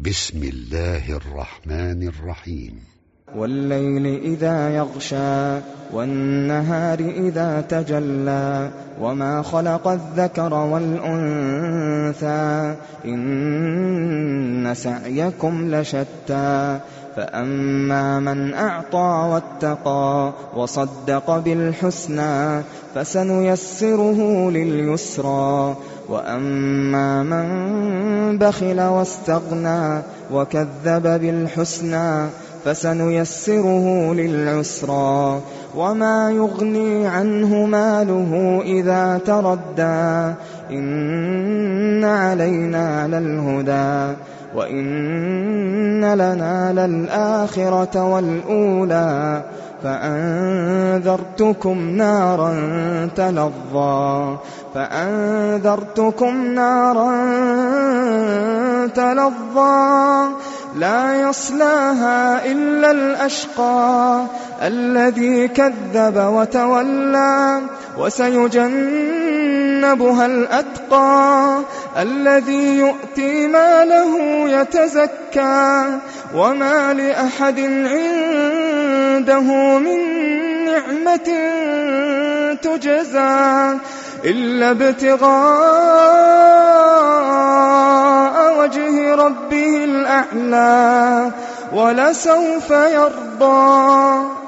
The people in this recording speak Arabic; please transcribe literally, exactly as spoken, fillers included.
بسم الله الرحمن الرحيم. والليل إذا يغشى والنهار إذا تجلى وما خلق الذكر والأنثى إن سعيكم لشتى فأما من أعطى واتقى وصدق بالحسنى فسنيسره لليسرى وأما من بخل واستغنى وكذب بالحسنى فسنيسره للعسرى وما يغني عنه ماله إذا تردى إن علينا للهدى وإن لنا للآخرة والأولى فأنذرتكم نارا تلظى فأنذرتكم نارا تلظى لا يصلاها إلا الأشقى الذي كذب وتولى وسيجنبها الأتقى الذي يؤتي ماله يتزكى وما لأحد عنده من نعمة تجزى إلا ابتغاء وجه ربه الأعلى ولسوف يرضى.